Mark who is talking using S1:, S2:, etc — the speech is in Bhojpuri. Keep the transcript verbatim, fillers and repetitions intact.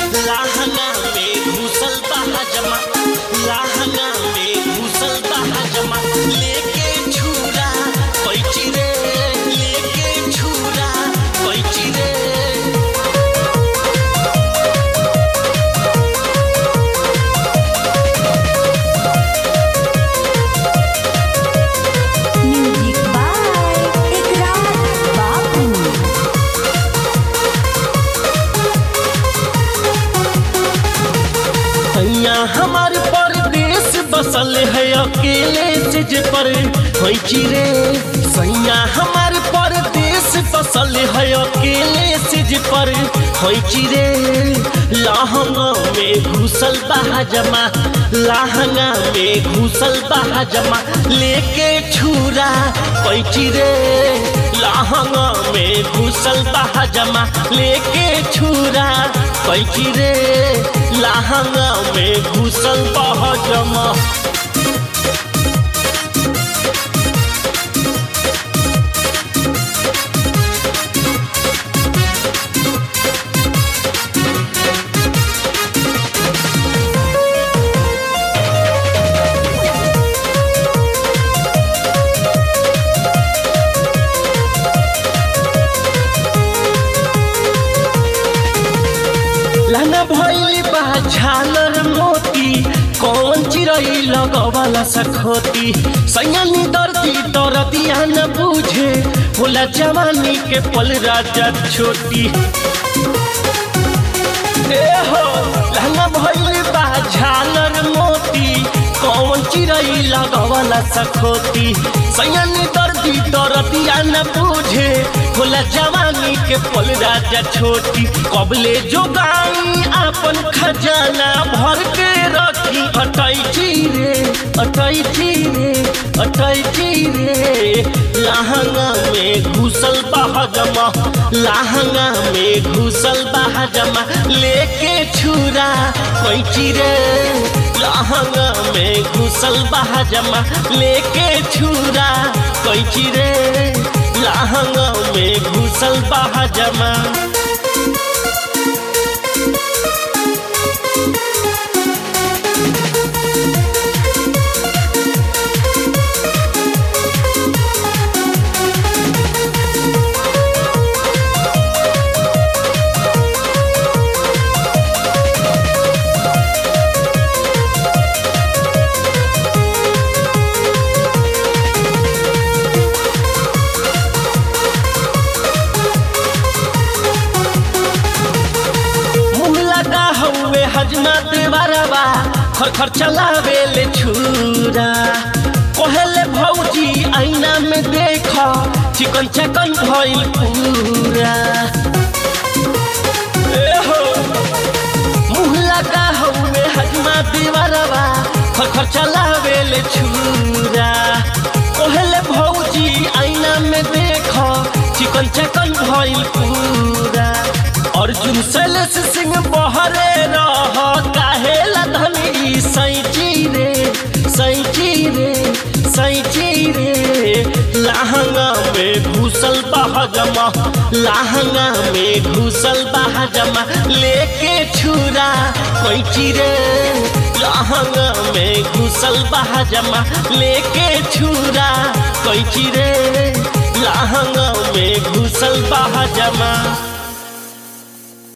S1: लाहंगा में घुसल बा जमा, लाहंगा में घुसल बा जमा, लेके छुरा पैची रे, लेके छुरा पैची रे।
S2: म्यूजिक बाय इकरार बाबू।
S1: यहाँ हमारे परदेश बसल है अकेले सिज पर होइची रे। सैया हमारे परदेश बसल है अकेले सिज पर होइची रे। लहंगा में घुसल बा जमा, लहंगा में घुसल बा जमा, लेके छुरा पैची रे। लहंगा में घुसल बा जमा, लेके छुरा पैची रे। लहंगा में घुसल बा जमा। लाना भइली बा झालर मोती, कौन चिरई लगवाला सखोती। सैयानी दर्दी दर्दिया न बुझे, होला जवानी के पल राजा छोटी। ए हो लाना भइली बा झालर मोती, कौन चिरई लगवाला सखोती। सैयानी दर्दी दर्दिया न बुझे, होला जवानी के पल राजा छोटी। कबले जोगाई अपन खजाना भर के रखी, अटैची रे अटैची रे अटैची रे। लहंगा में घुसल बा जमा, लहंगा में घुसल बा जमा, लेके छुरा पैची रे। लहंगा में घुसल बा जमा, लेके छुरा पैची रे। लहंगा में घुसल बा जमा। हजमा देवरबा खर खर चलावे ले छुरा। कहले भौजी आईना में देख, चिकन चकन भइल पूरा। ए हो मुँह लगा हउए हजमा देवरबा खर खर चलावे ले छुरा। कहले भौजी आईना में देख, चिकन चकन भइल पूरा। अर्जुन शैलेश सिंह बहरे रह, काहे लधनी सैची रे सैची रे सैची रे। लहंगा में घुसल बा जमा, लहंगा में घुसल बा जमा, लेके छुरा पैची रे। लहंगा में घुसल बा जमा, लेके छुरा पैची रे। लहंगा में घुसल बा जमा।